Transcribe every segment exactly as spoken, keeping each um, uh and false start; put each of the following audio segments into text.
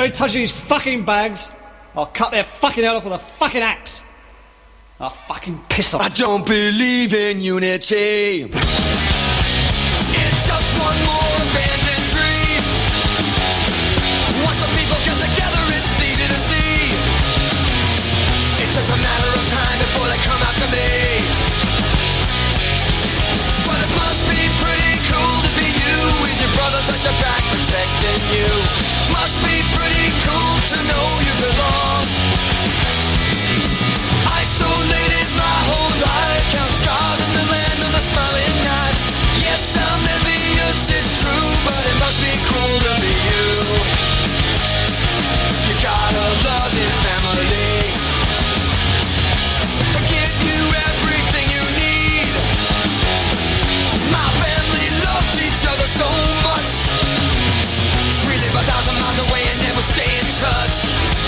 Anybody touches these fucking bags, I'll cut their fucking head off with a fucking axe. I'll fucking piss off. I don't believe in unity. It's just one more abandoned dream. Once the people get together, it's easy to see. It's just a matter of time before they come after me. But it must be pretty cool to be you, with your brothers at your back protecting you. Must be pretty cool to know you belong. Isolated my whole life, count scars in the land of the smiling nights. Yes, I'm envious, it's true, but it must be cool to be you. You gotta love your family to give you everything you need. My family loves each other so much. We live a thousand miles away and never stay in touch.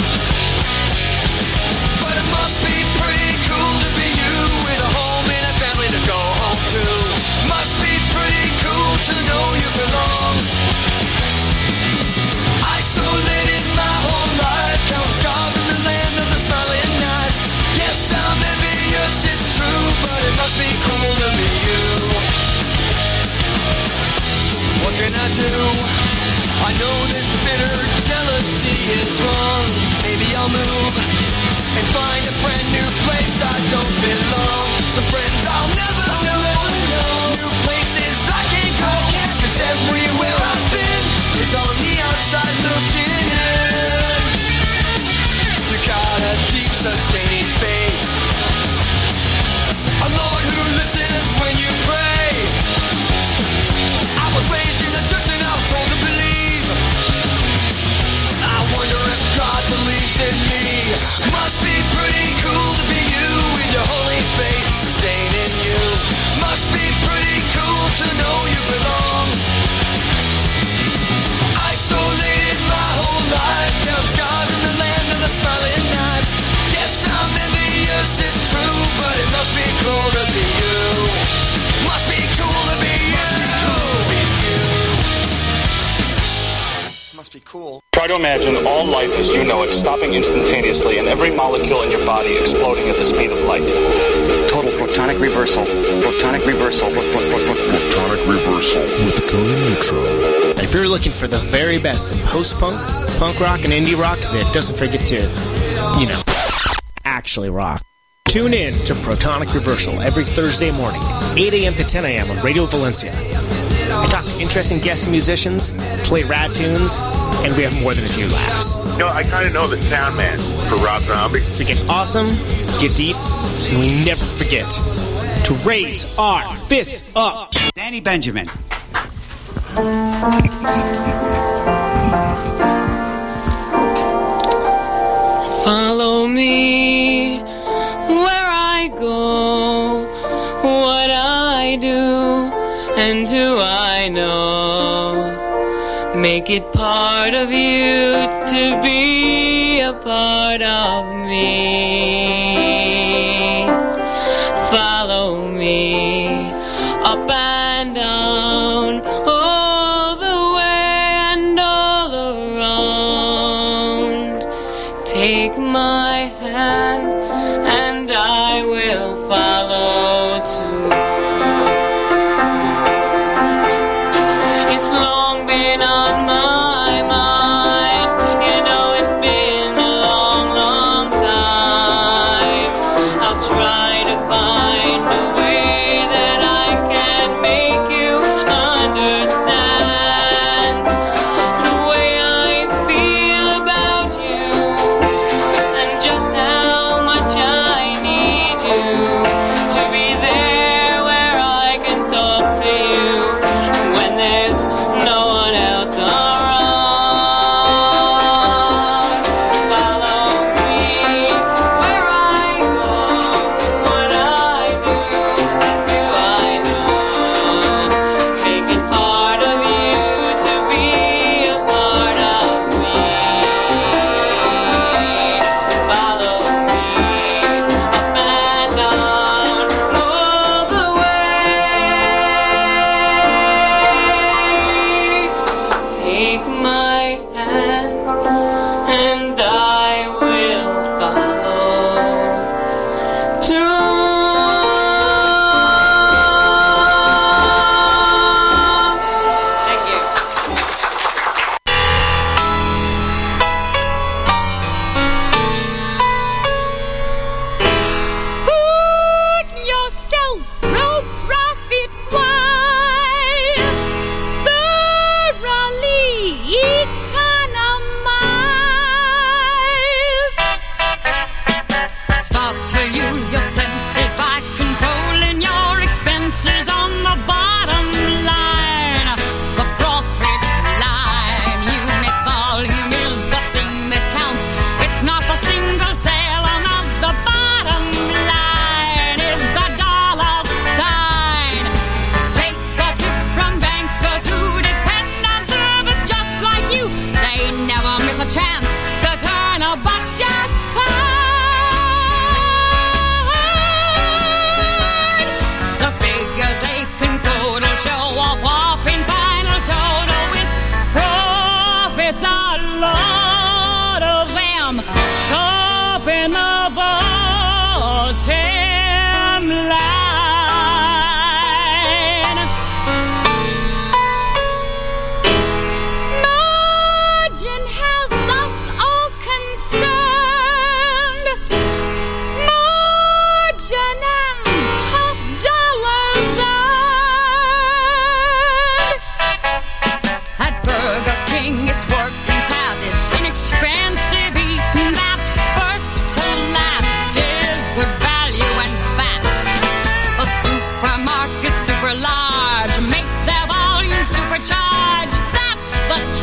But it must be pretty cool to be you, with a home and a family to go home to. Must be pretty cool to know you belong. Isolated my whole life, count scars in the land of the smiling nights. Yes, I'm envious, it's true, but it must be cool to be you. What can I do? I know this bitter jealousy is wrong. Maybe I'll move and find a brand new place I don't belong. Some friends I'll never know, new places I can't go, 'cause everywhere I've been is on the outside looking in. You got a deep sustaining faith, a Lord who listens when you pray. I was raised in the church and I was told to believe. I wonder if God believes in me. Must be pretty cool to be you, with your holy faith sustaining you. Must be pretty cool to know you belong. Isolated my whole life, count scars in the land of the smiling nights. Yes, I'm envious, it's true, but it must be cool to be you. Must be cool to be you. Must be cool. Try to imagine all life as you know it stopping instantaneously and every molecule in your body exploding at the speed of light. Total protonic reversal. Protonic reversal. Pro- pro- pro- pro- Protonic reversal. With Conan Neutron. If you're looking for the very best in post-punk, punk rock, and indie rock that doesn't forget to, you know, actually rock, tune in to Protonic Reversal every Thursday morning, eight a.m. to ten a.m. on Radio Valencia. I talk to interesting guest musicians, play rad tunes, and we have more than a few laughs. You know, I kind of know the sound man for Rob Zombie. We get awesome, get deep, and we never forget to raise our fists up. Danny Benjamin. Follow me where I go, what I do, and who I know. Make it part of you to be a part of me. Follow me up and down, all the way and all around. Take my hand and I will follow too. It's long been on my mind, you know it's been a long, long time. I'll try to find a way that I can make you understand the way I feel about you and just how much I need you to be there where I can talk to you when there's no one else around. Follow me where I go, what I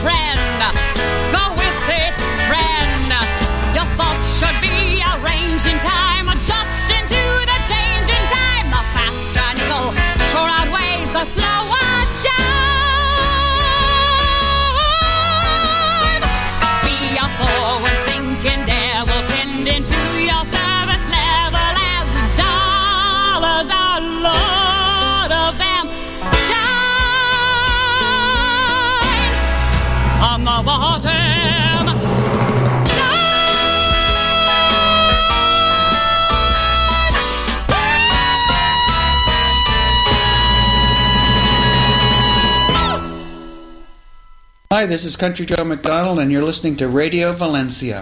friend. Go with it, friend. Your thoughts should be arranged in time, adjust into the change in time. The faster needle sure outweighs the slower dive. Be a forward-thinking devil, tend into your service level as dollars are lot of them shine on the bottom. Hi, this is Country Joe McDonald, and you're listening to Radio Valencia.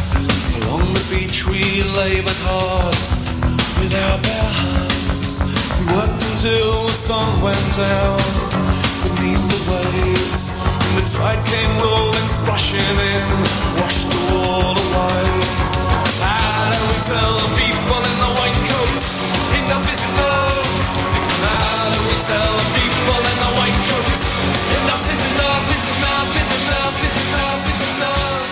Along the beach we labored hard with our bare hands. We worked until the sun went down beneath the waves, and the tide came rolling, splashing in, washed the wall away. How do we tell the people in the white coats enough is enough? How do we tell the people in the white coats enough is enough, is enough, is enough, is enough, is enough?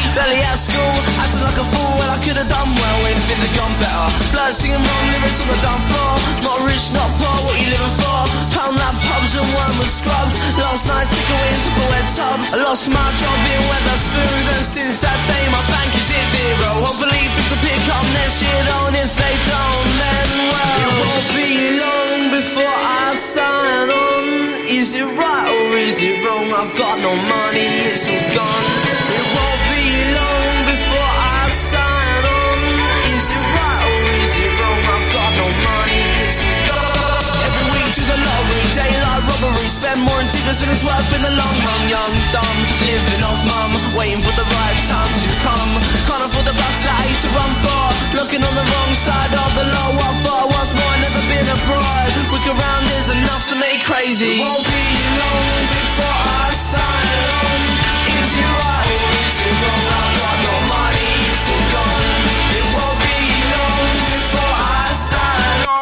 Barely at school, acting like a fool when I could have done well if it had gone better. Slurred singing wrong lyrics on the dumb floor. Not rich, not poor, what you living for? Pound that pubs and worm with scrubs. Last night took away into the wet tubs. I lost my job being Weatherspoons, and since that day my bank is hit zero. Hopefully things will pick up next year, though, and if they don't, then well, it won't be long before I sign on. Is it right or is it wrong? I've got no money, it's all gone. It won't be long before I sign on. Is it right or is it wrong? I've got no money, it's all gone. Every week to the lottery, daylight robbery. Spend more in tickets than it's worth in the long run. Young, dumb, living off mum, waiting for the right time to come. Can't afford the bus that I used to run for. Looking on the wrong side of the law. What for? What's more, never been abroad. Look around, there's enough to make crazy. It won't be long before I sign on. Is it right or is it wrong? I've got no money, it's all gone. It won't be long before I sign on.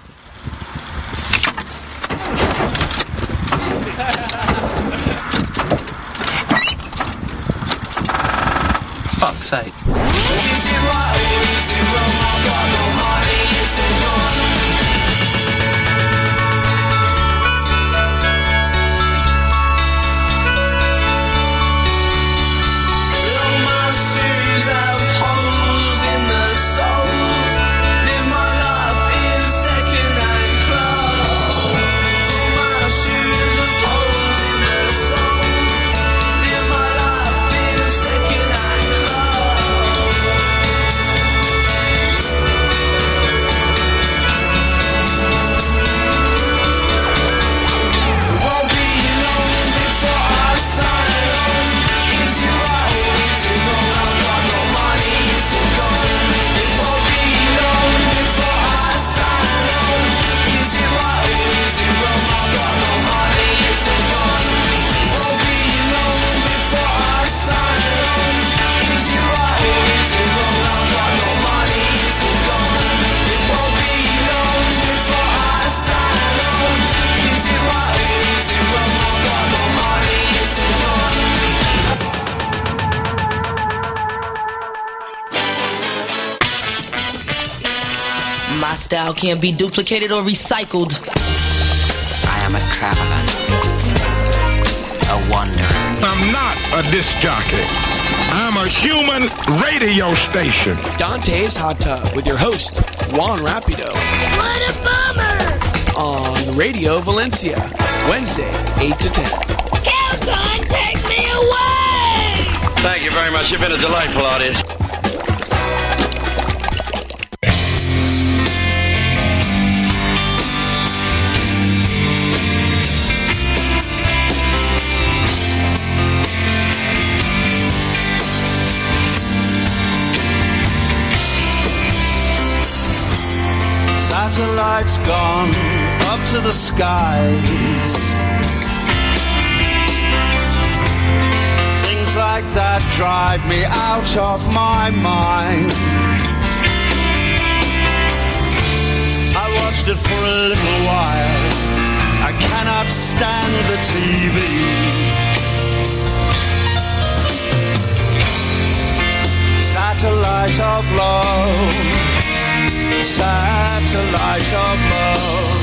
Fuck's sake. Is it right or is it wrong? I've got no money, it's all gone. Long my shoes have holes in the soles. Live my life in second-hand clothes. All my shoes have holes in the soles. Live my life in second-hand clothes. It won't be long before I sign on. Is it right or is it wrong? I've got no money, it's all gone. It won't be long before I sign on. Is it right or is it wrong? I've got no money, it's all gone. It won't be long before I sign on. Is it right or is it wrong? I've got no money, it's all gone. It won't be long before I sign on. Is it right or is it wrong? I've got no money, it's all gone. My style can't be duplicated or recycled. I am a traveler, a wanderer. I'm not a disc jockey. I'm a human radio station. Dante's Hot Tub with your host, Juan Rapido. What a bummer! On Radio Valencia, Wednesday, eight to ten. Kelton, take me away! Thank you very much. You've been a delightful audience. Satellites gone up to the skies. Things like that drive me out of my mind. I watched it for a little while. I cannot stand the T V. Satellite of love. Satellite of love.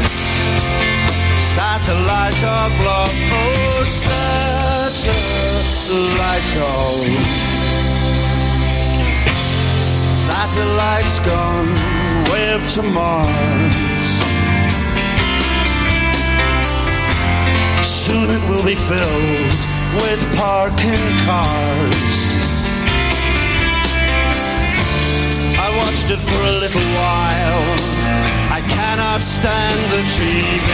Satellite of love. Oh, satellite of. Satellite's gone way up to Mars. Soon it will be filled with parking cars. I watched it for a little while. I cannot stand the T V.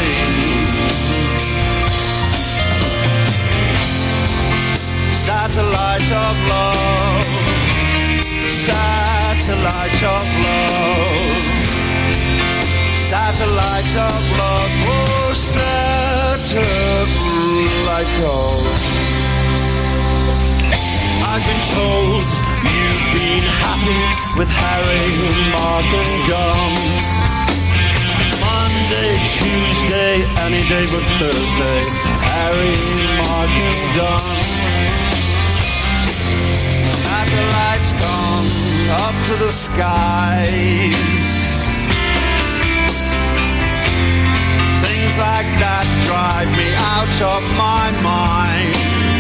Satellite of love. Satellite of love. Satellite of love. Oh, satellite of. I've been told you've been happy with Harry, Mark and John. Monday, Tuesday, any day but Thursday. Harry, Mark and John. to the skies. Things like that drive me out of my mind.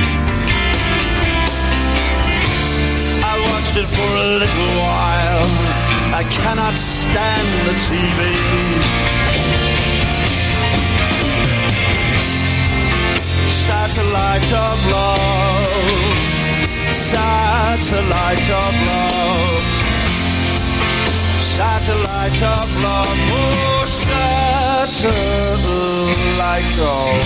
I watched it for a little while. I cannot stand the T V. Satellite of love, satellite of love, satellite of love, oh, satellite of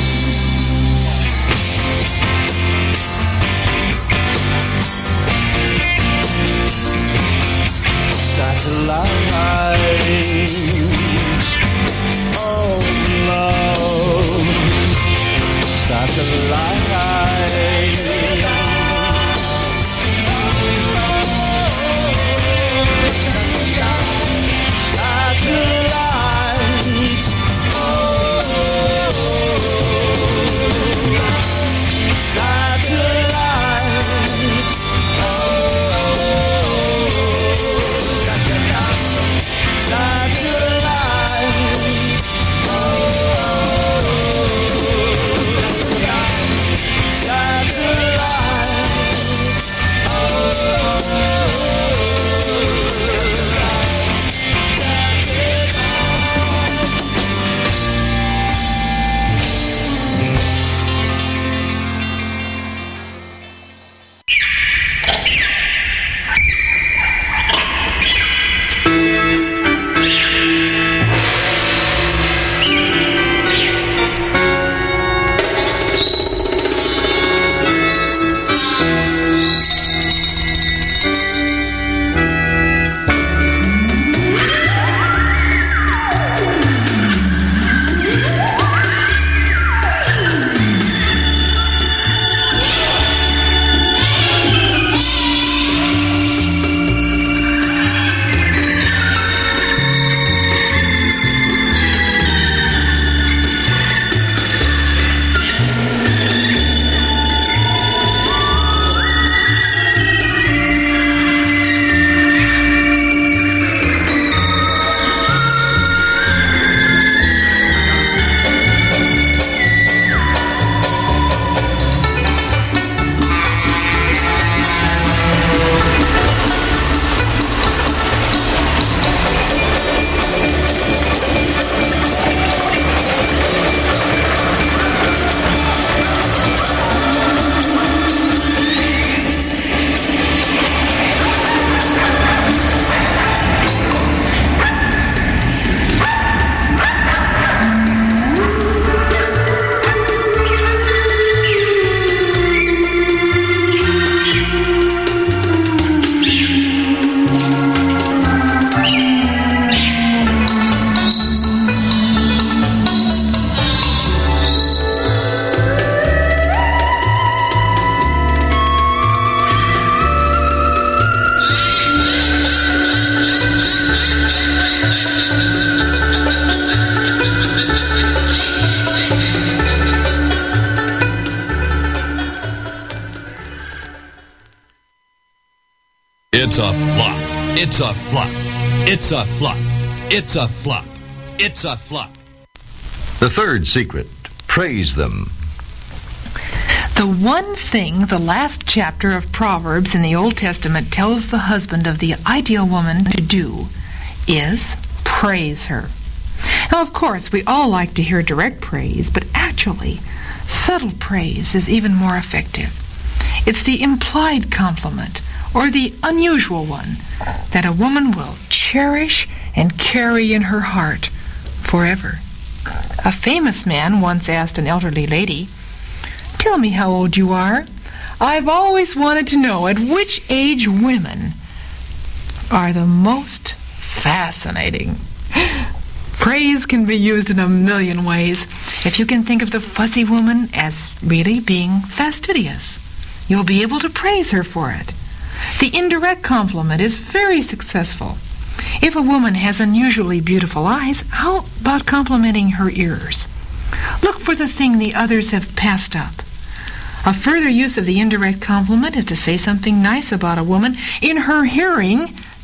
satellite of love. Satellite, satellite, oh, satellite, oh, satellite, satellite, oh. It's a flop. It's a flop. It's a flop. It's a flop. It's a flop. The third secret, praise them. The one thing the last chapter of Proverbs in the Old Testament tells the husband of the ideal woman to do is praise her. Now, of course, we all like to hear direct praise, but actually, subtle praise is even more effective. It's the implied compliment, or the unusual one, that a woman will cherish and carry in her heart forever. A famous man once asked an elderly lady, "Tell me how old you are. I've always wanted to know at which age women are the most fascinating." Praise can be used in a million ways. If you can think of the fussy woman as really being fastidious, you'll be able to praise her for it. The indirect compliment is very successful. If a woman has unusually beautiful eyes, how about complimenting her ears? Look for the thing the others have passed up. A further use of the indirect compliment is to say something nice about a woman in her hearing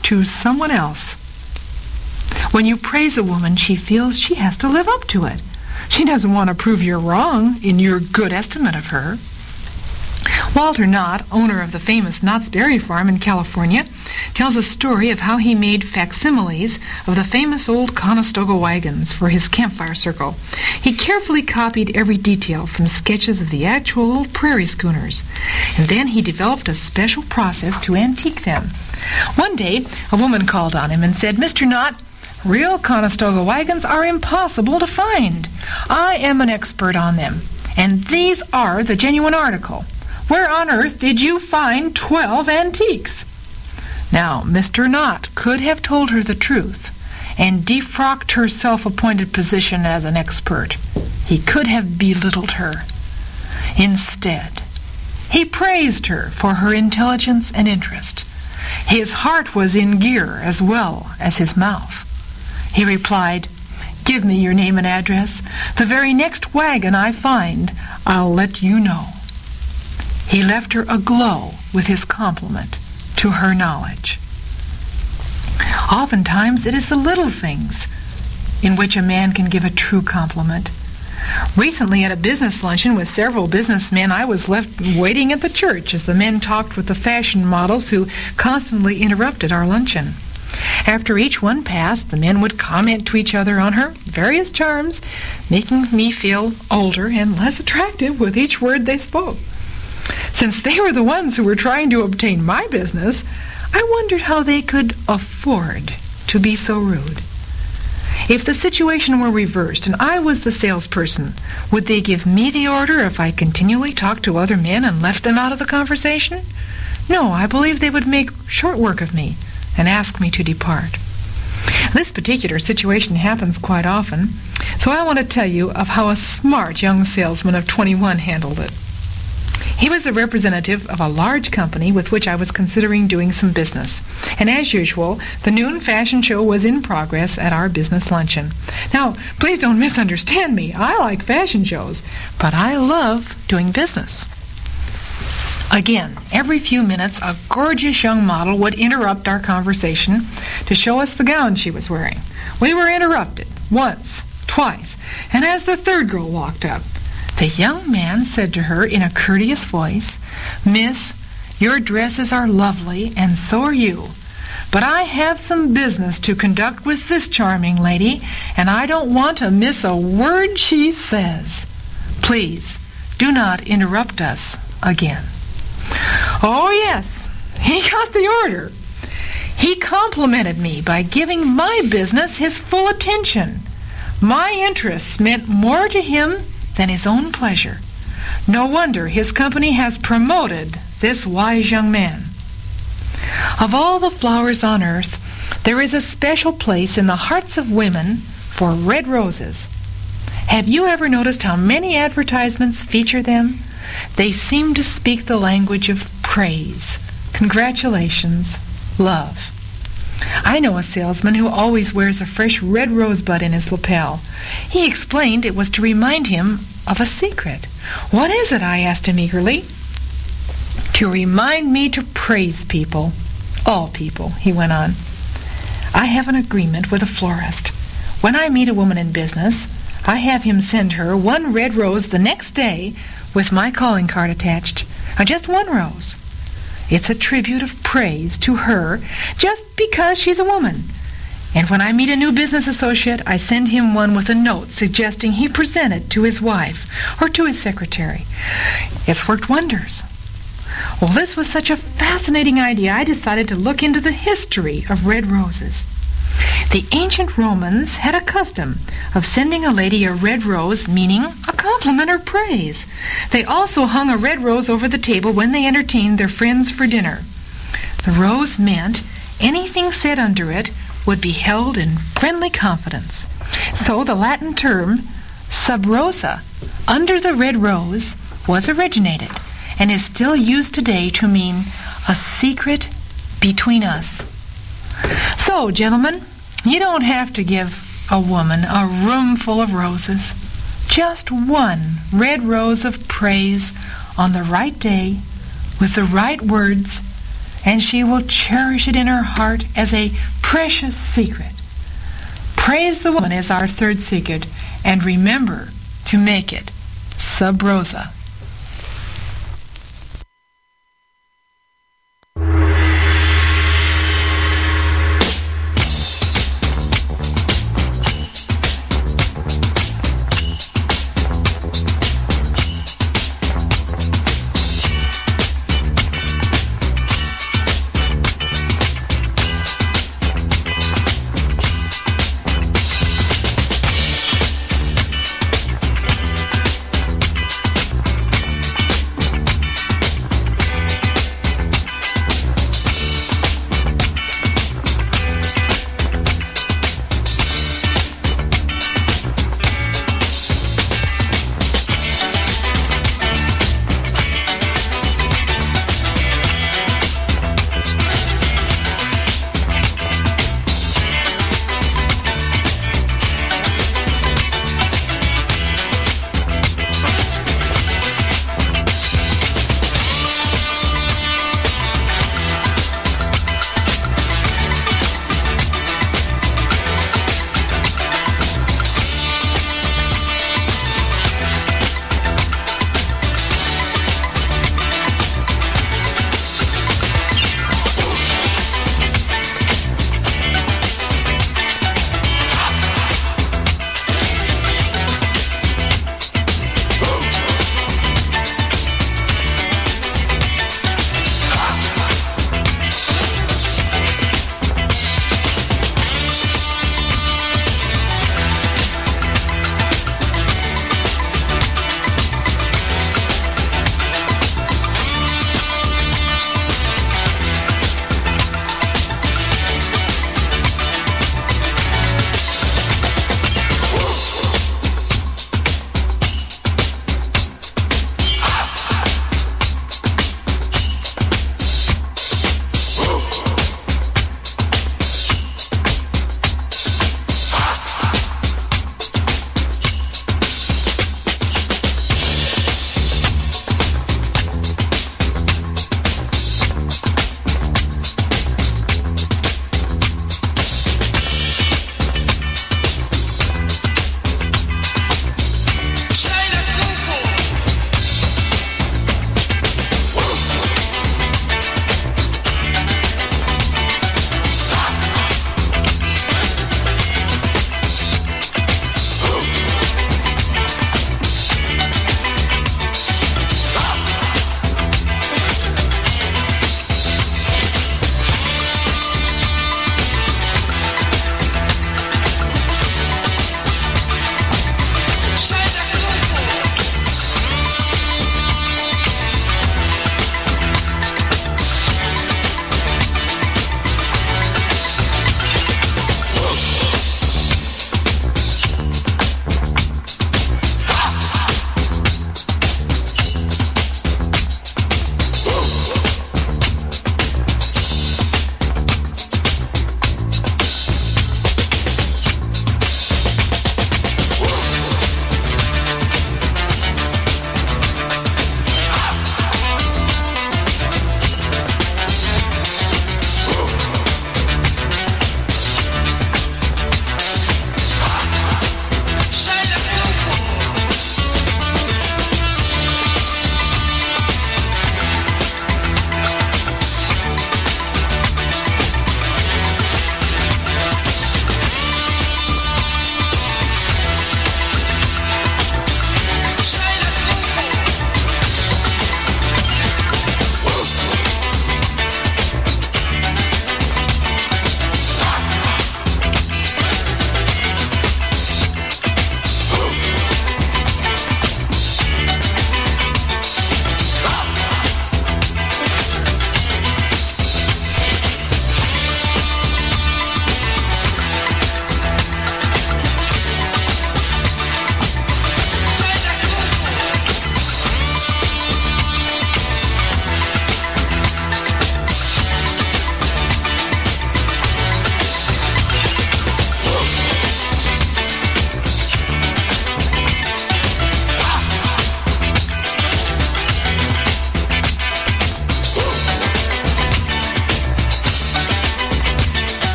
to someone else. When you praise a woman, she feels she has to live up to it. She doesn't want to prove you're wrong in your good estimate of her. Walter Knott, owner of the famous Knott's Berry Farm in California, tells a story of how he made facsimiles of the famous old Conestoga wagons for his campfire circle. He carefully copied every detail from sketches of the actual old prairie schooners, and then he developed a special process to antique them. One day, a woman called on him and said, "Mister Knott, real Conestoga wagons are impossible to find. I am an expert on them, and these are the genuine article. Where on earth did you find twelve antiques?" Now, Mister Knott could have told her the truth and defrocked her self-appointed position as an expert. He could have belittled her. Instead, he praised her for her intelligence and interest. His heart was in gear as well as his mouth. He replied, "Give me your name and address. The very next wagon I find, I'll let you know." He left her aglow with his compliment to her knowledge. Oftentimes, it is the little things in which a man can give a true compliment. Recently, at a business luncheon with several businessmen, I was left waiting at the church as the men talked with the fashion models who constantly interrupted our luncheon. After each one passed, the men would comment to each other on her various charms, making me feel older and less attractive with each word they spoke. Since they were the ones who were trying to obtain my business, I wondered how they could afford to be so rude. If the situation were reversed and I was the salesperson, would they give me the order if I continually talked to other men and left them out of the conversation? No, I believe they would make short work of me and ask me to depart. This particular situation happens quite often, so I want to tell you of how a smart young salesman of twenty-one handled it. He was the representative of a large company with which I was considering doing some business. And as usual, the noon fashion show was in progress at our business luncheon. Now, please don't misunderstand me. I like fashion shows, but I love doing business. Again, every few minutes, a gorgeous young model would interrupt our conversation to show us the gown she was wearing. We were interrupted once, twice, and as the third girl walked up, the young man said to her in a courteous voice, "Miss, your dresses are lovely, and so are you. But I have some business to conduct with this charming lady, and I don't want to miss a word she says. Please, do not interrupt us again." Oh, yes, he got the order. He complimented me by giving my business his full attention. My interests meant more to him than his own pleasure. No wonder his company has promoted this wise young man. Of all the flowers on earth, there is a special place in the hearts of women for red roses. Have you ever noticed how many advertisements feature them? They seem to speak the language of praise, congratulations, love. I know a salesman who always wears a fresh red rosebud in his lapel. He explained it was to remind him of a secret. "What is it?" I asked him eagerly. "To remind me to praise people, all people," he went on. "I have an agreement with a florist. When I meet a woman in business, I have him send her one red rose the next day with my calling card attached. Uh, just one rose. It's a tribute of praise to her just because she's a woman. And when I meet a new business associate, I send him one with a note suggesting he present it to his wife or to his secretary. It's worked wonders." Well, this was such a fascinating idea, I decided to look into the history of red roses. The ancient Romans had a custom of sending a lady a red rose, meaning a compliment or praise. They also hung a red rose over the table when they entertained their friends for dinner. The rose meant anything said under it would be held in friendly confidence. So the Latin term sub rosa, under the red rose, was originated and is still used today to mean a secret between us. So, gentlemen, you don't have to give a woman a room full of roses. Just one red rose of praise on the right day with the right words, and she will cherish it in her heart as a precious secret. Praise the woman is our third secret, and remember to make it sub rosa.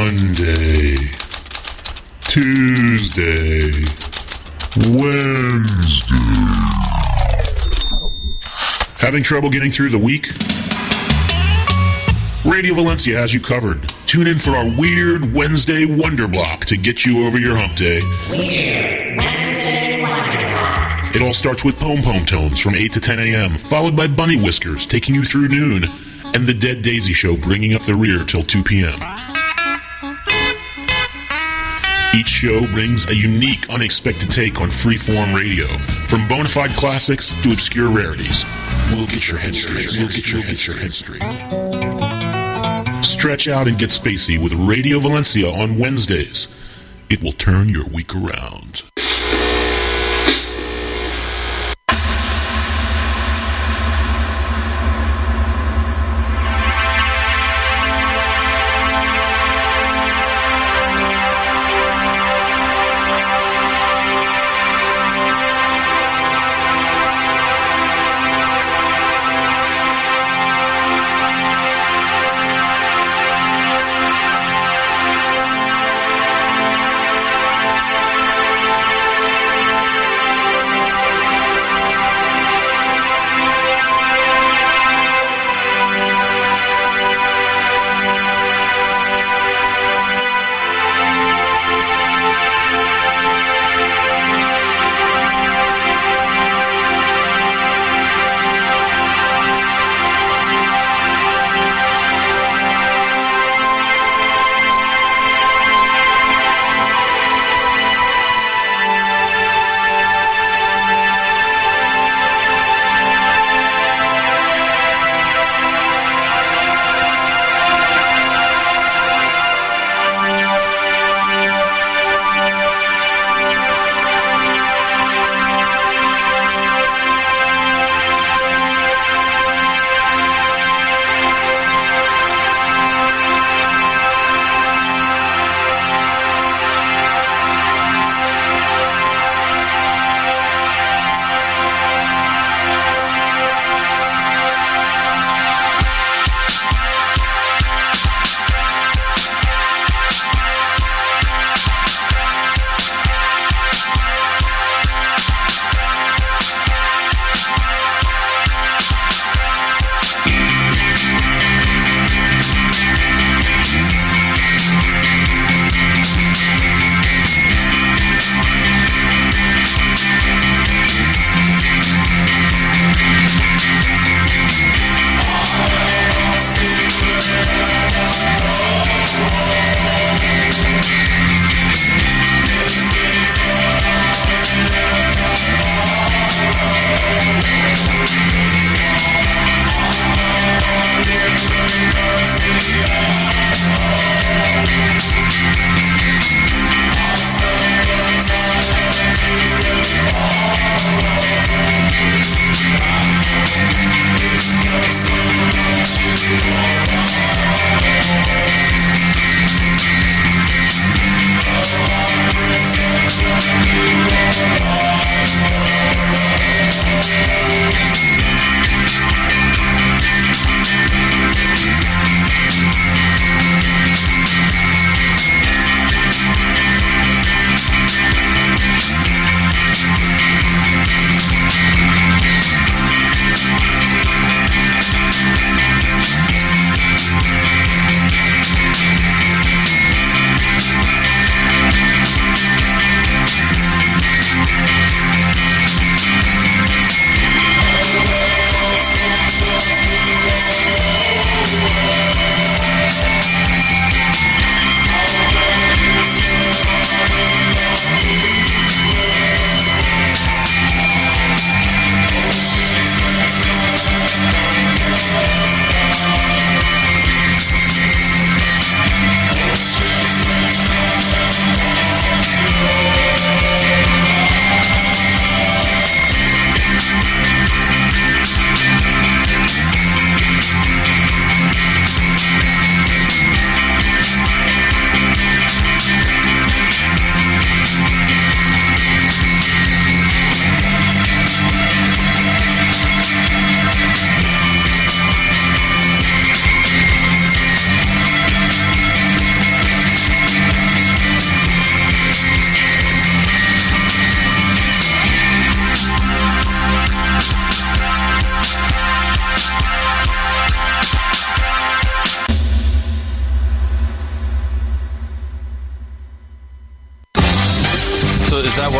Monday, Tuesday, Wednesday. Having trouble getting through the week? Radio Valencia has you covered. Tune in for our Weird Wednesday Wonder Block to get you over your hump day. Weird Wednesday Wonder Block. It all starts with Pom Pom Tones from eight to ten a.m., followed by Bunny Whiskers taking you through noon, and The Dead Daisy Show bringing up the rear till two p.m. Each show brings a unique, unexpected take on freeform radio, from bona fide classics to obscure rarities. We'll get your head straight. We'll get your head, your head straight. Stretch out and get spacey with Radio Valencia on Wednesdays. It will turn your week around.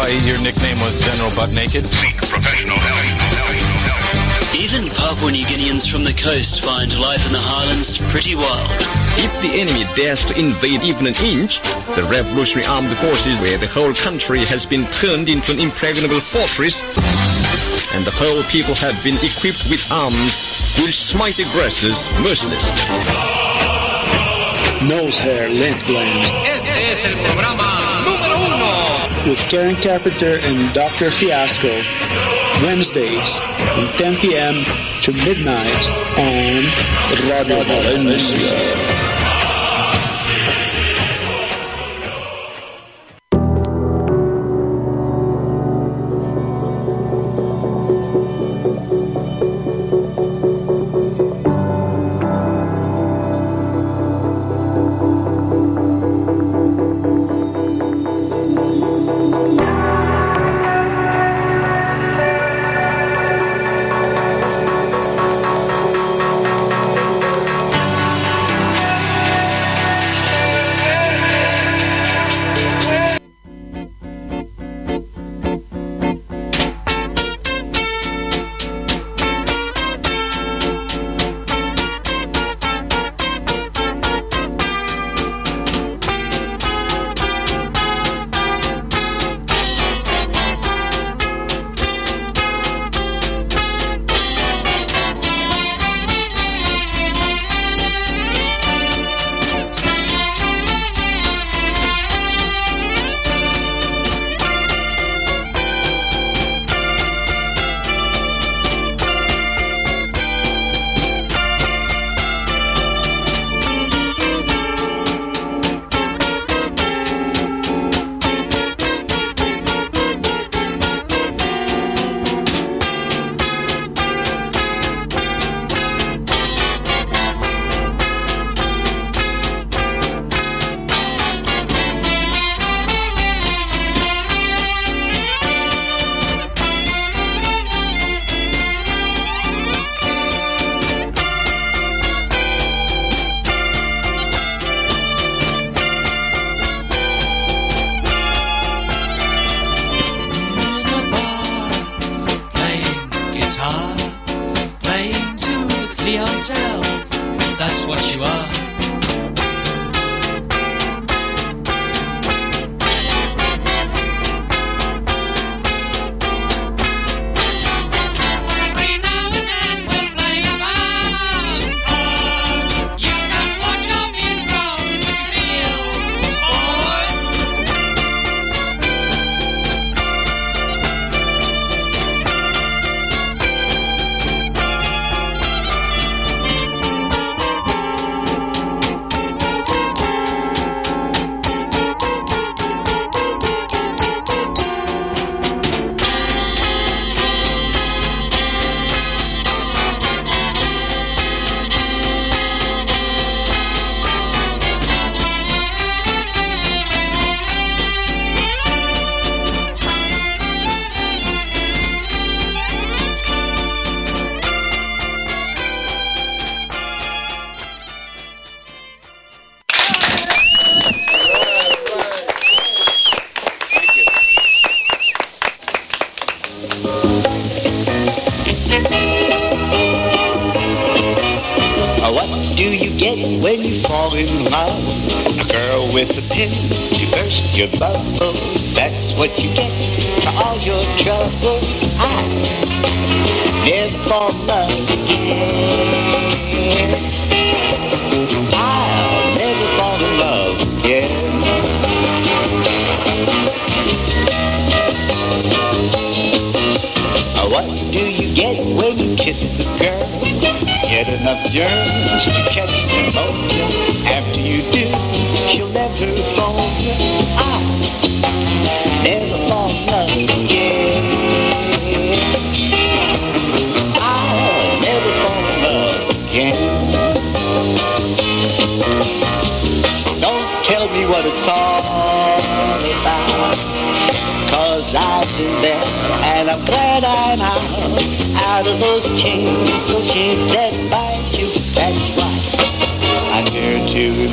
why your nickname was General Butt Naked? Professional help. Even Papua New Guineans from the coast find life in the highlands pretty wild. If the enemy dares to invade even an inch, the Revolutionary Armed Forces, where the whole country has been turned into an impregnable fortress, and the whole people have been equipped with arms, will smite aggressors mercilessly. Nose Hair Lint Blend. Este es el programa número uno. With Karen Carpenter and Doctor Fiasco. Wednesdays from ten p.m. to midnight on Radio Valencia. That's what you are.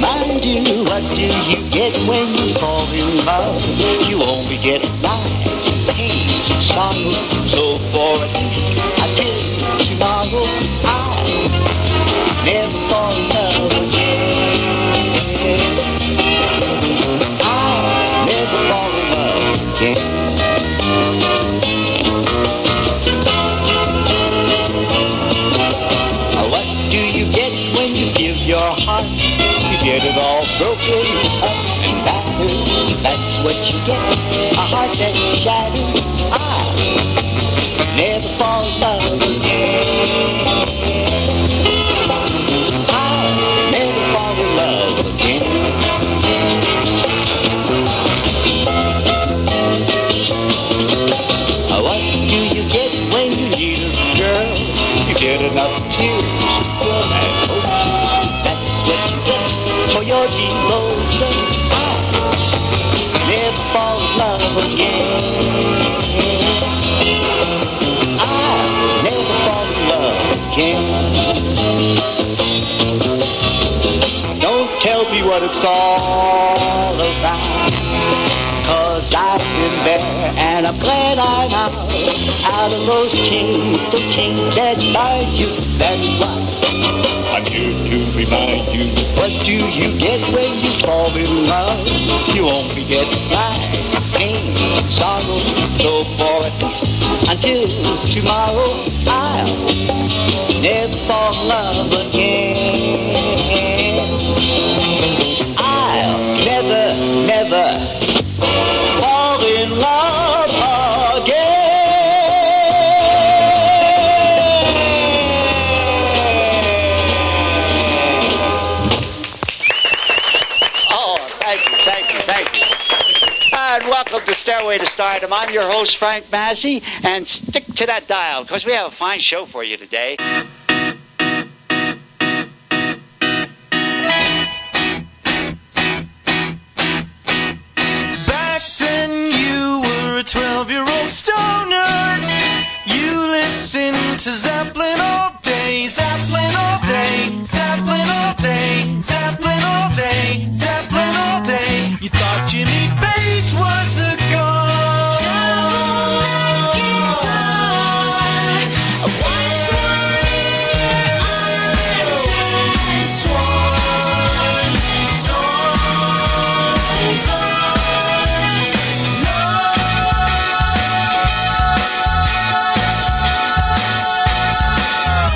When you fall in love, you only get life. pain, sorrow, so forward. Until tomorrow, I'll never fall in love again. I'll never fall in love again. What do you get when you give your heart? You get it all broken up and battered. That's what you get, a heart that's shattered. I'll never fall in love again. I'll never fall in love again. What do you get when you need a girl? You get enough tears to fill that ocean. That's what you get for your devotion. I'll never fall in love again. I'll never fall in love again. Don't tell me what it's all about, 'cause I've been there and I'm glad I'm out. Out of those chains, the chains that bind you, that's why I'm here to remind you. What do you get when you fall in love? You only get pride, pain, sorrow, so forth. Until tomorrow, I'll never fall in love again. I'll never, never fall in love again. And welcome to Stairway to Stardom. I'm your host, Frank Massey, and stick to that dial, because we have a fine show for you today. Back then you were a twelve-year-old stoner. You listened to Zeppelin all day, Zeppelin all day, Zeppelin all day, Zeppelin all day, Zeppelin all day. You thought Jimmy Page was a god. Double guitar. What's Swan, swan, swan. No.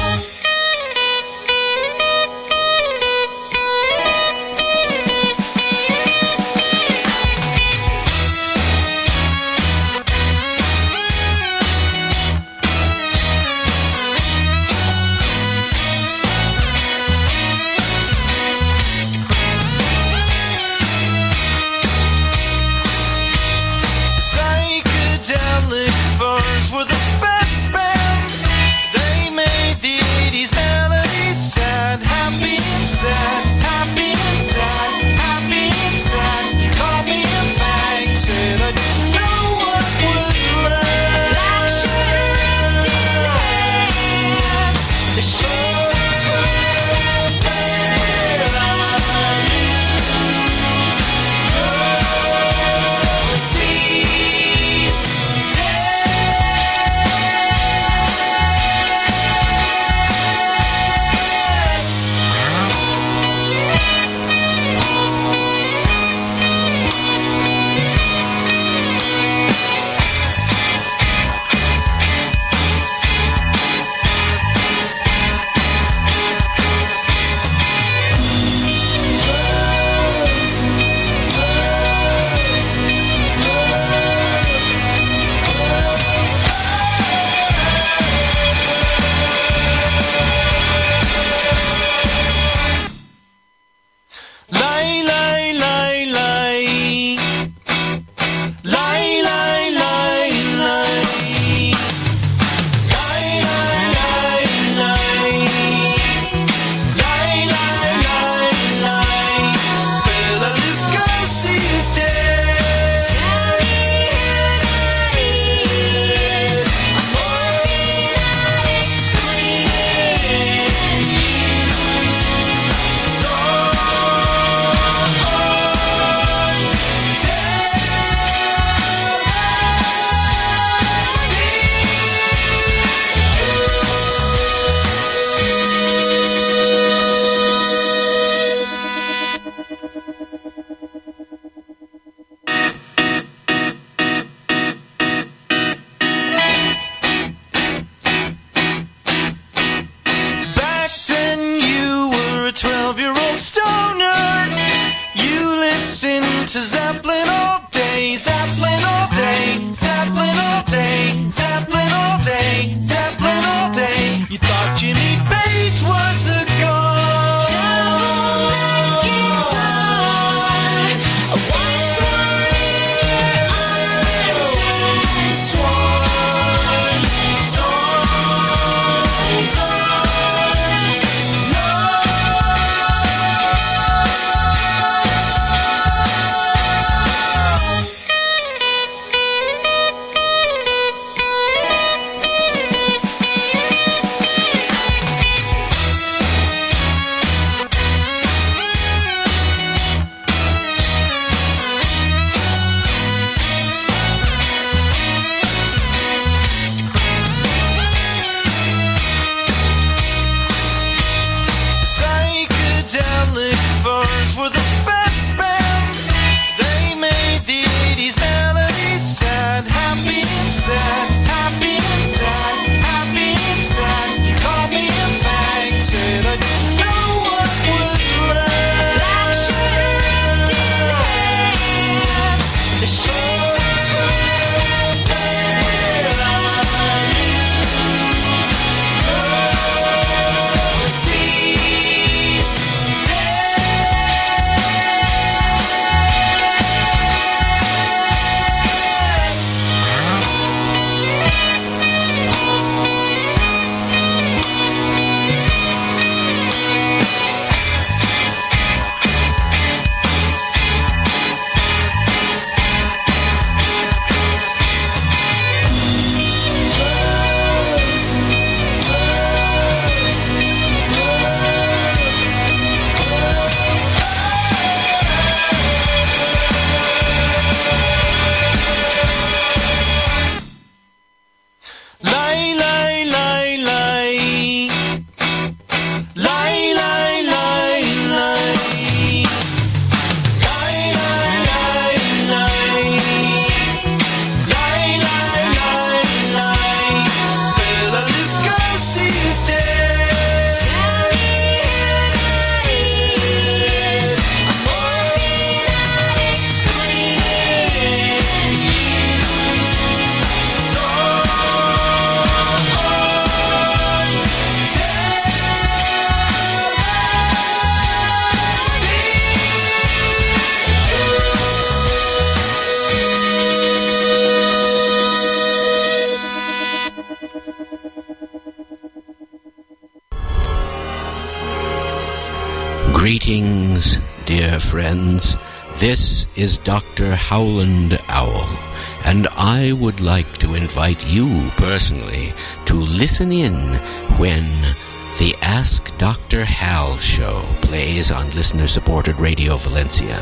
Greetings, dear friends. This is Doctor Howland Owl, and I would like to invite you personally to listen in when the Ask Doctor Hal show plays on listener-supported Radio Valencia.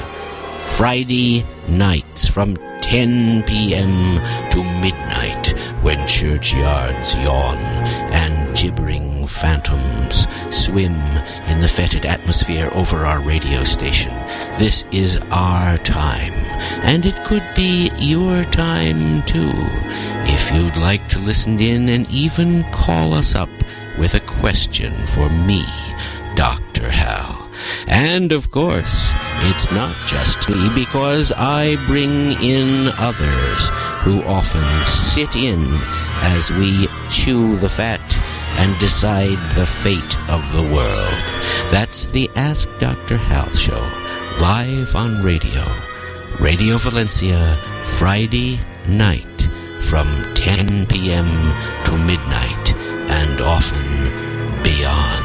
Friday nights from ten p.m. to midnight, when churchyards yawn and gibbering phantoms swim in the fetid atmosphere over our radio station. This is our time, and it could be your time too, if you'd like to listen in and even call us up with a question for me, Doctor Hal. And, of course, it's not just me, because I bring in others who often sit in as we chew the fat and decide the fate of the world. That's the Ask Doctor Hal show, live on radio. Radio Valencia, Friday night from ten p.m. to midnight, and often beyond.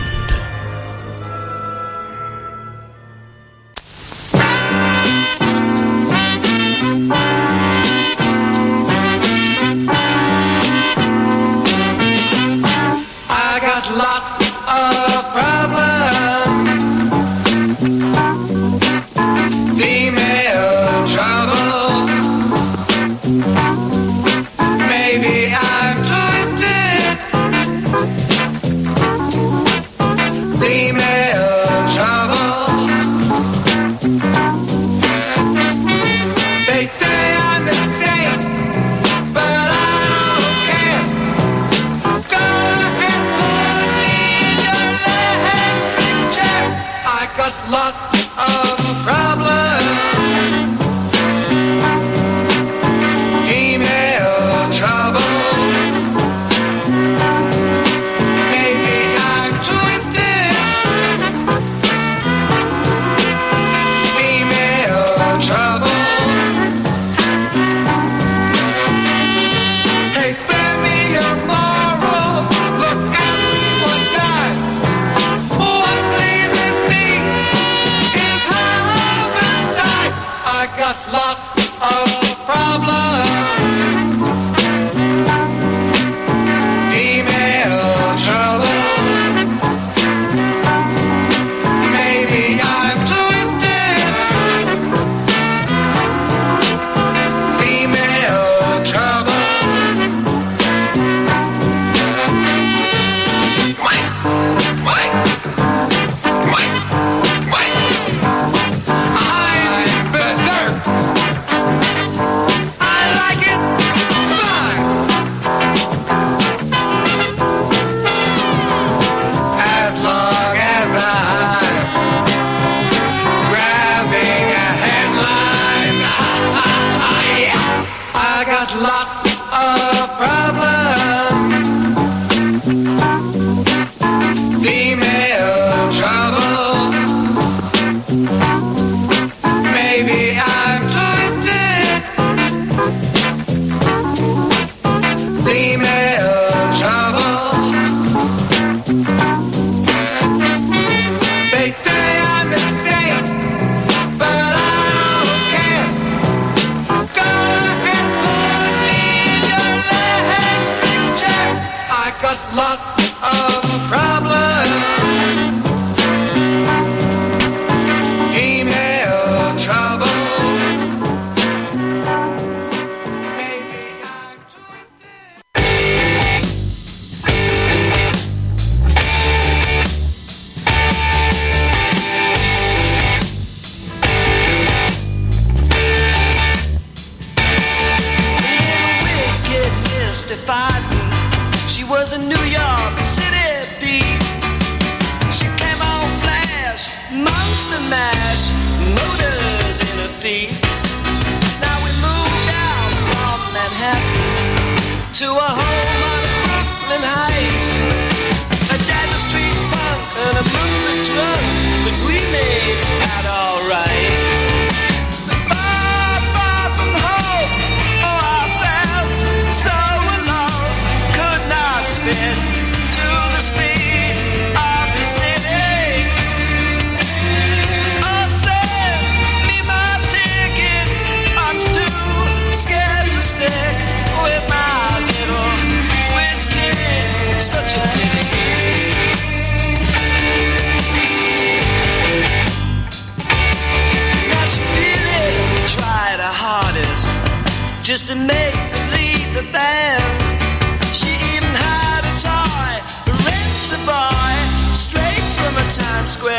To the speed of the city.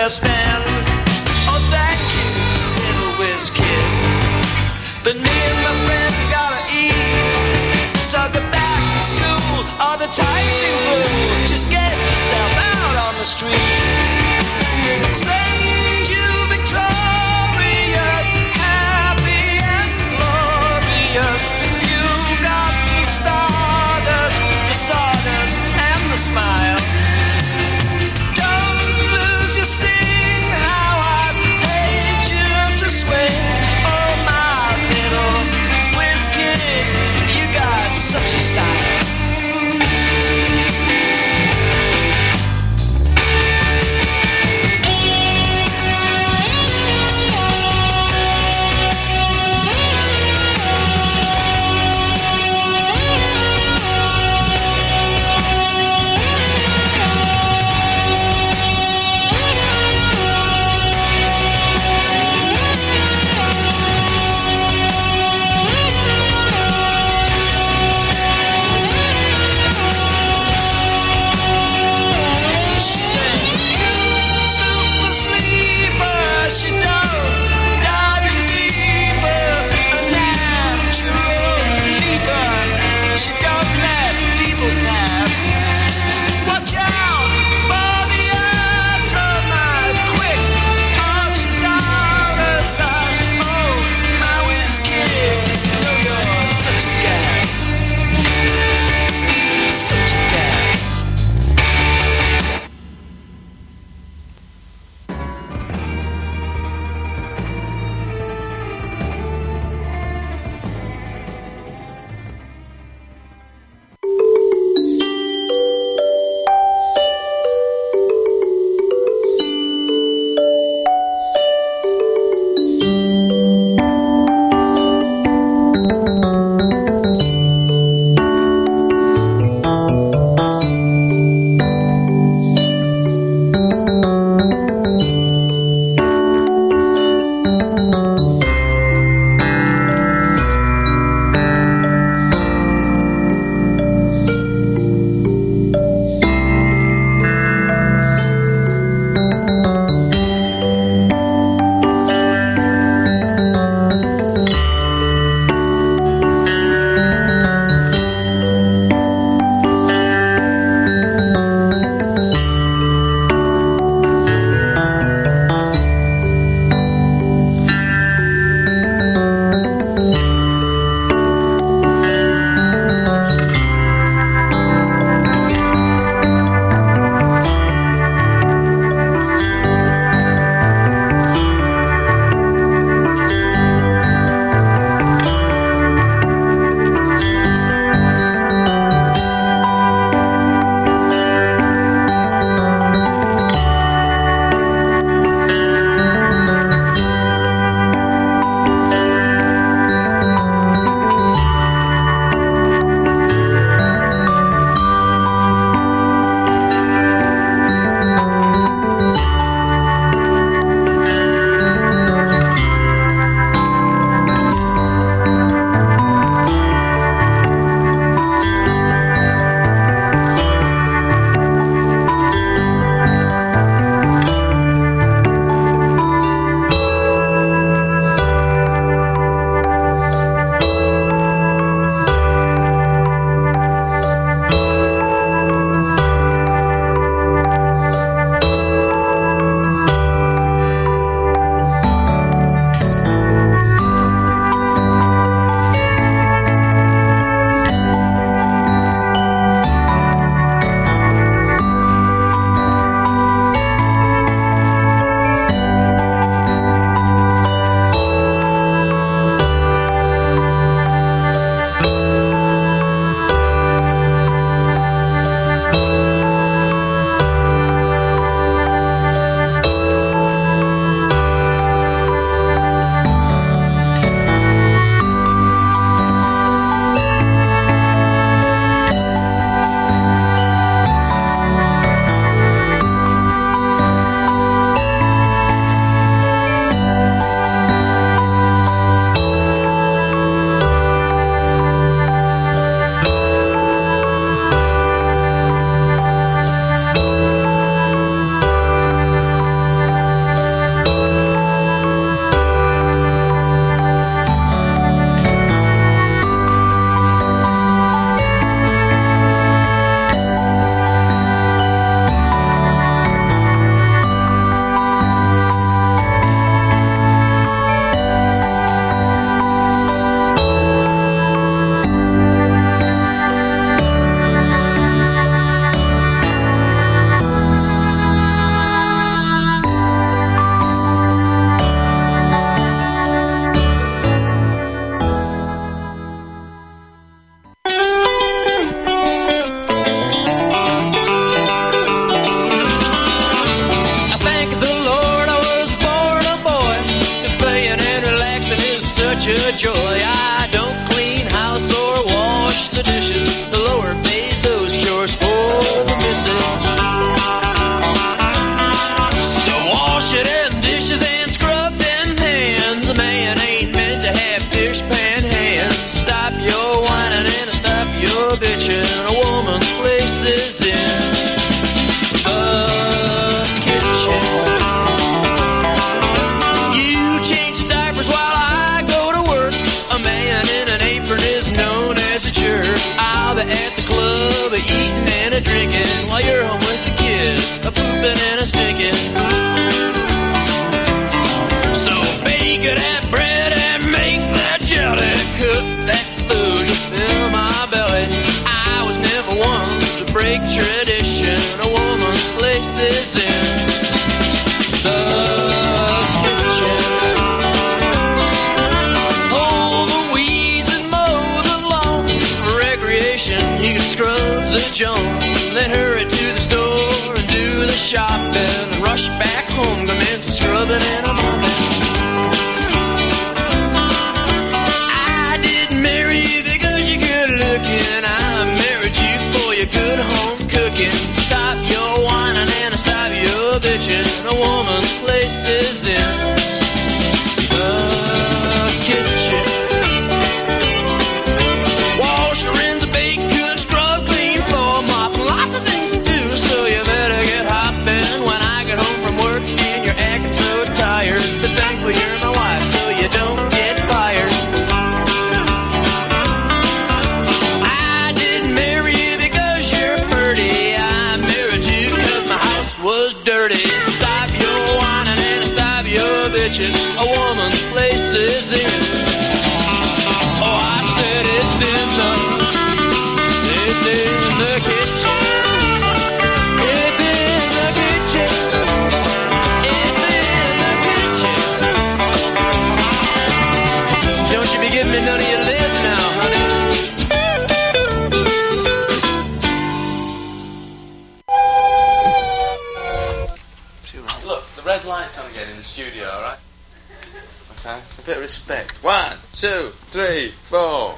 understand. Oh, thank you, little whiz kid. But me and my friend gotta eat. So get back to school or the typing book. Just get yourself out on the street. Send you victorious, happy and glorious. You got the stardust, the sawdust, and the smile. Don't lose your sting, how I'd hate you to swing. Oh, my little whiz kid, you got such a style. tradition. A woman's place is in the kitchen. Pull the weeds and mow the lawn. For recreation, you can scrub the joint. Then hurry to the store and do the shopping. And rush back home, commence scrubbing and a mopping. I didn't marry you because you're good looking. I married you for your good home cooking. Stop your whining and stop your bitching. A woman's place is in the kitchen. Wash, rinse, bake, cook, scrub, clean floor, mop, lots of things to do. So you better get hopping when I get home from work and you're acting so tired. But thankful you're my wife, so you don't get fired. I didn't marry you because you're pretty. I married you because my house was dirty. Stop your whining and stop your bitching. A woman's place is in. Oh, I said it's in the, it's in the kitchen. It's in the kitchen. It's in the kitchen. Don't you be giving me none of your lips now, honey. Look, the red light's on again in the studio, alright? Okay, a bit of respect. One, two, three, four.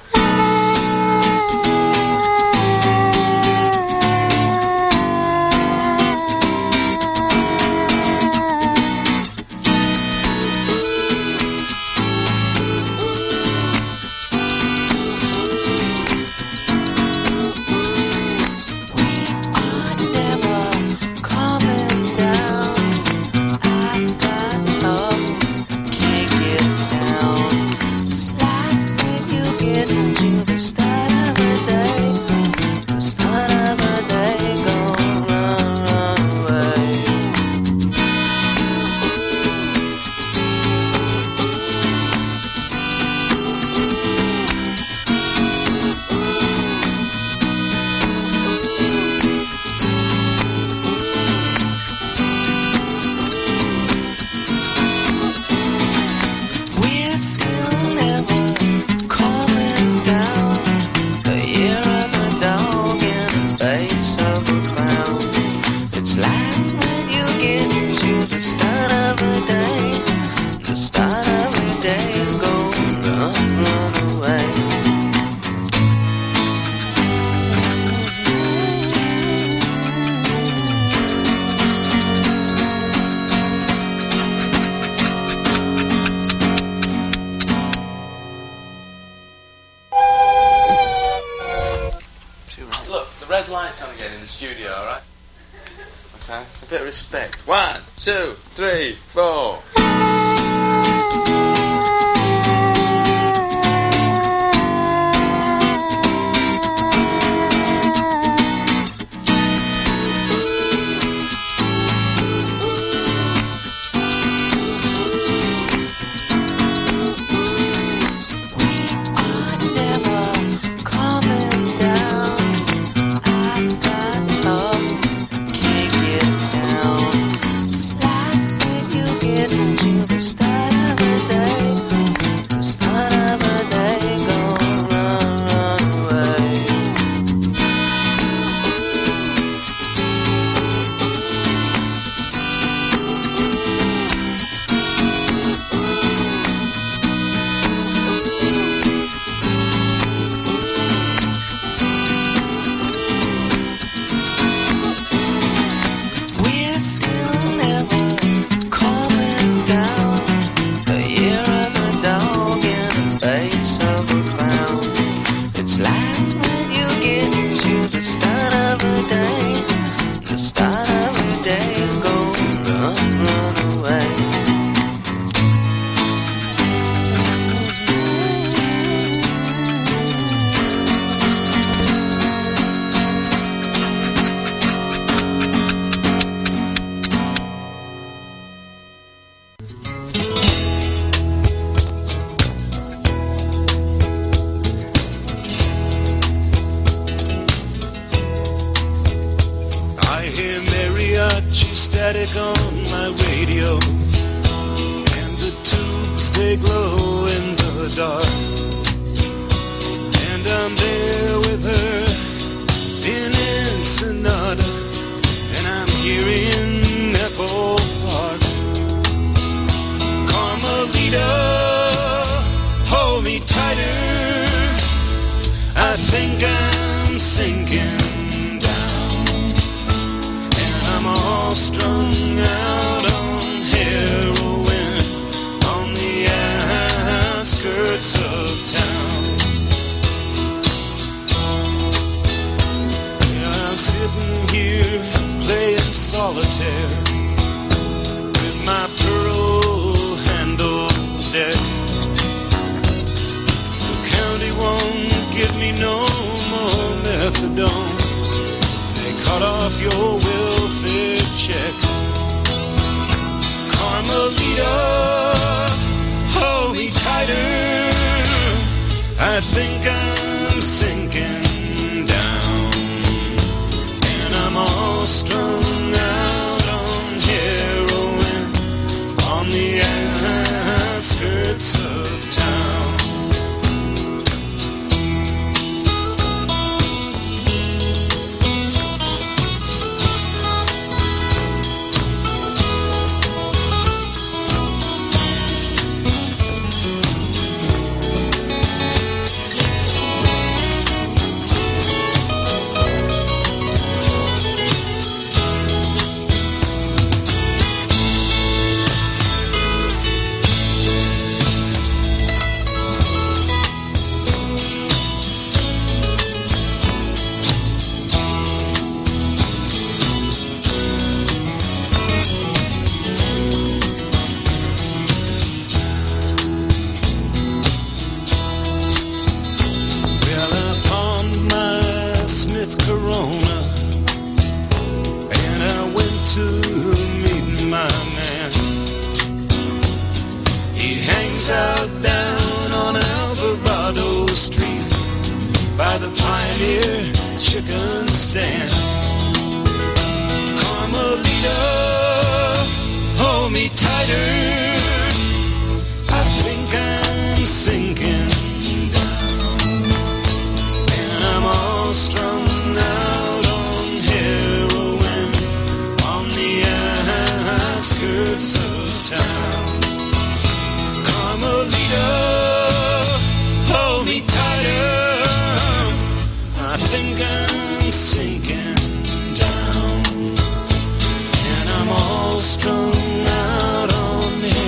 Look, the red light's on again in the studio, alright? Okay, a bit of respect. One, two, three, four. You She's static on my radio, and the tubes they glow in the dark. And I'm there with her in Ensenada, and I'm here in Echo Park. Carmelita, hold me tighter. I think I'm sinking down, and I'm all strung out on heroin on the outskirts of town. Yeah, I'm sitting here playing solitaire with my pearl handle deck. The county won't give me no more methadone. They cut off your welfare check. Carmelita, hold me tighter. I think I'm sinking down, and I'm all strung out on heroin on the outskirts of town. Strung out on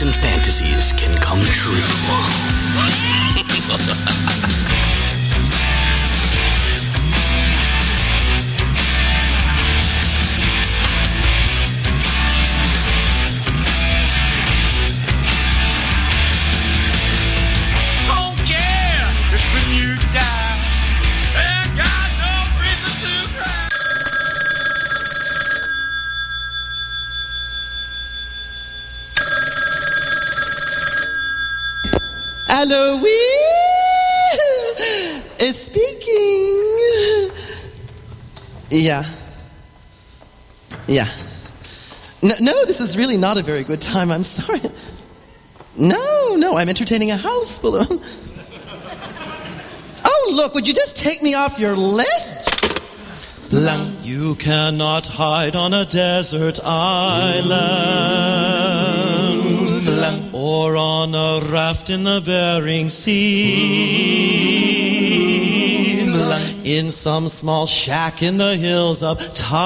dreams and fantasies can come true. Hello, we is speaking. Yeah. Yeah. No, no, this is really not a very good time. I'm sorry. No, no, I'm entertaining a house balloon. Oh, look, would you just take me off your list? Lang. You cannot hide on a desert island, Lang. Or on a raft in the Bering Sea, Lang. In some small shack in the hills of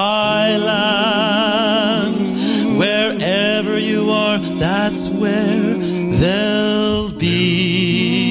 Thailand. Wherever you are, that's where they'll be.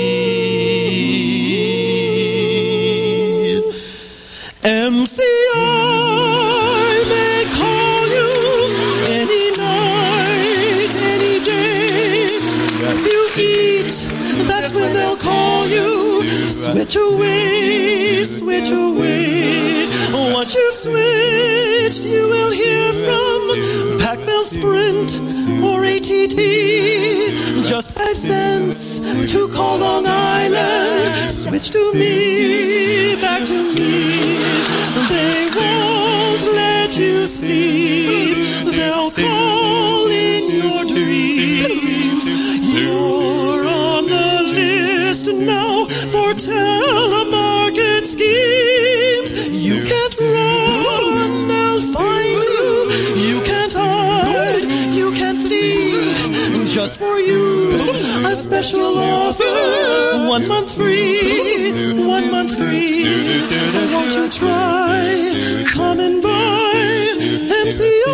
M C I may call you any night, any day. You eat, that's when they'll call you. Switch away, switch away. Once you've switched, you will hear from Pac-Bell, Sprint, or A T T. Just five cents to call Long Island. Switch to me, back to me. They won't let you sleep. They'll call in your dreams. You're on the list now for telemarket schemes. You can't run, they'll find you. You can't hide, you can't flee. Just for you, a special offer. One month free, one month free. Won't you try? Come and buy M C I.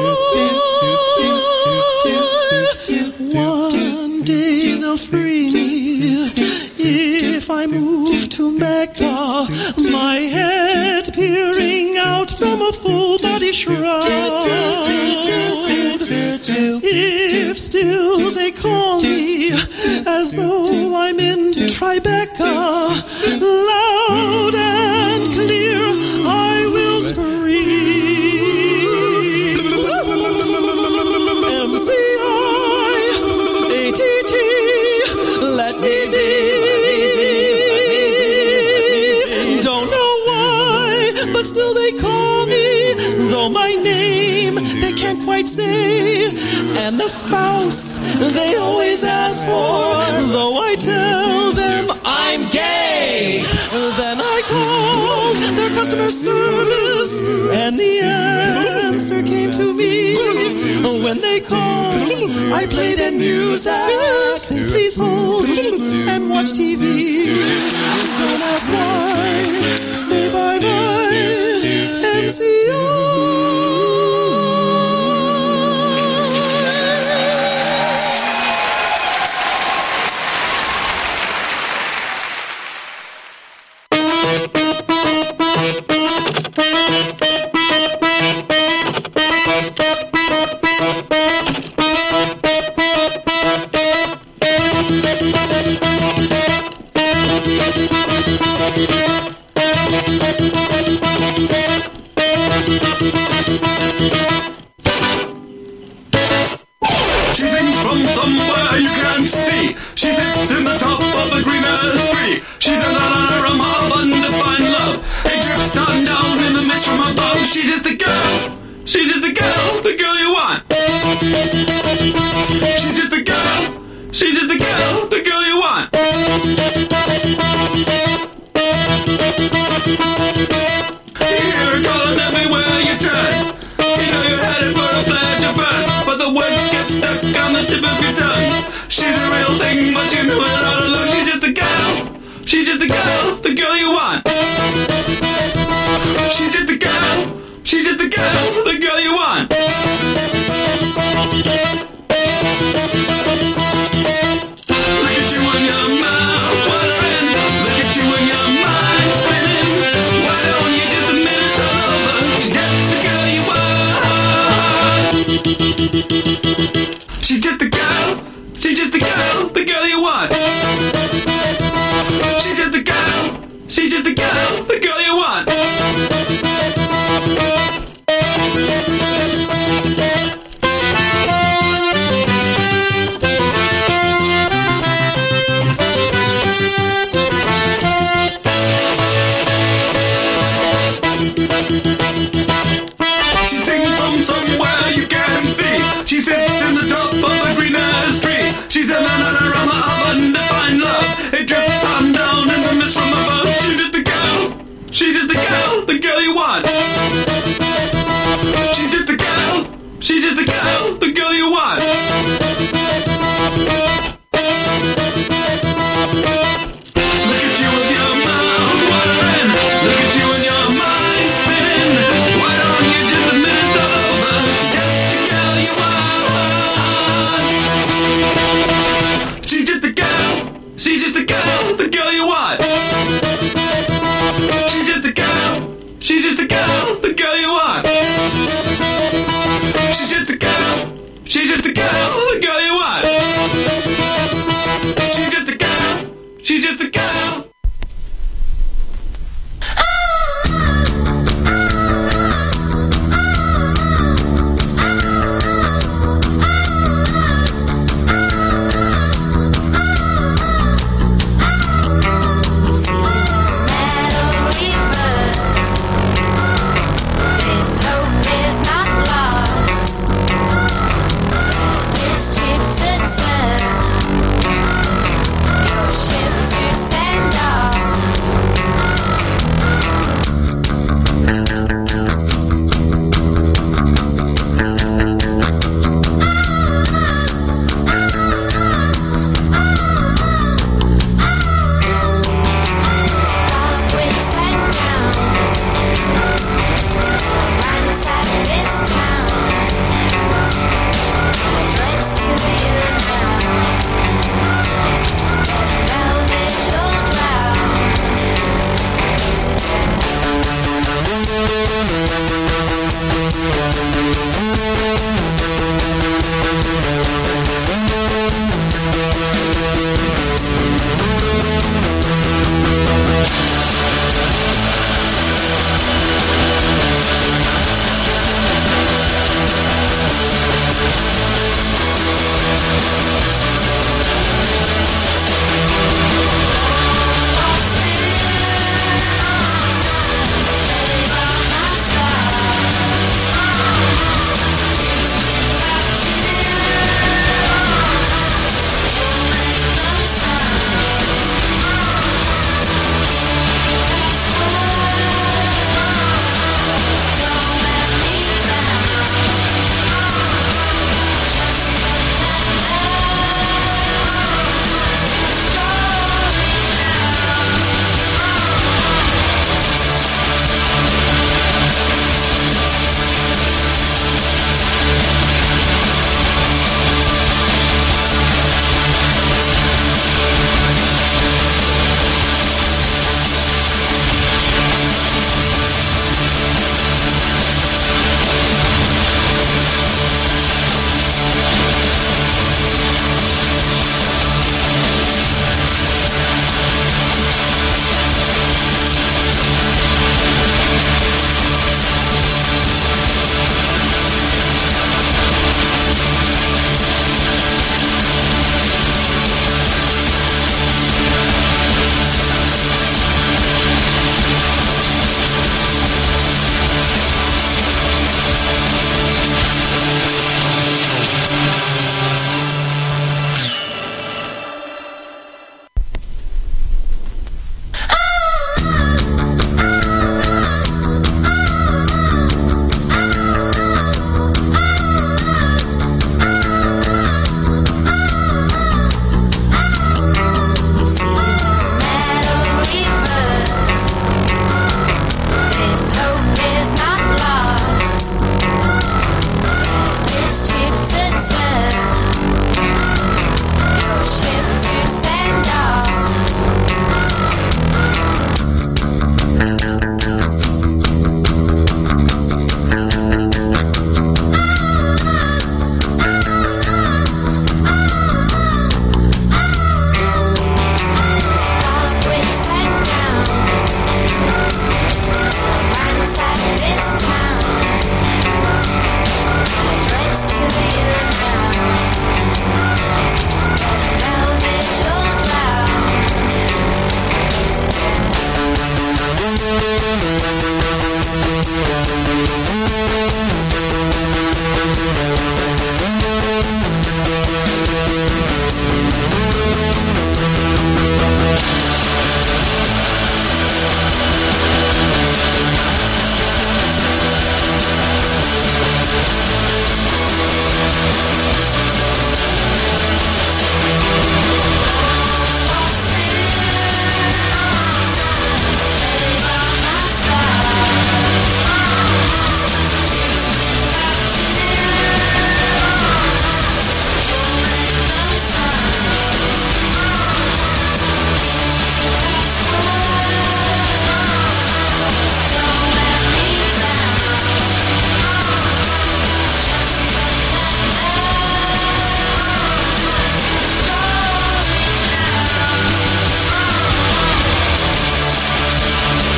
One day they'll free me if I move to Mecca, my head peering out from a full body shroud. If still they call me as though I'm in Tribeca, loud and clear I will scream. M C I, A T T, let me be. Don't know why, but still they call me, though my name they can't quite say. And the spouse they always ask for, though I tell them I'm gay. Then I called their customer service, and the answer came to me. When they call, I play them music, say please hold and watch T V. Don't ask why, say bye-bye, M C I. She sings from somewhere you can't see. She sits in the top of the greenest tree. She's a lot on her hub, undefined love. It drips down down in the mist from above. girl, the girl you want. She sings from somewhere you can see. She sits in the top of the greenest tree. She's in an aroma of undefined love. It drips on down in the mist from above. She did the girl, she did the girl, the girl you want.